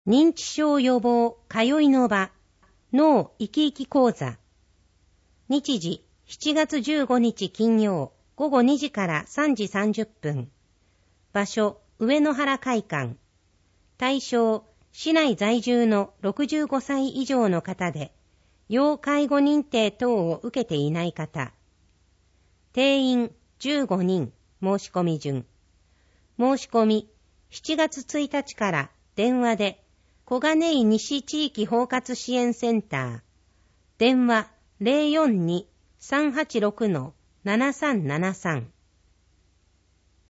認知症予防通いの場脳生き生き講座。日時7月15日金曜午後2時から3時30分。場所上野原会館。対象市内在住の65歳以上の方で、要介護認定等を受けていない方。定員15人申し込み順。申し込み7月1日から電話で小金井西地域包括支援センター。電話 042-386-7373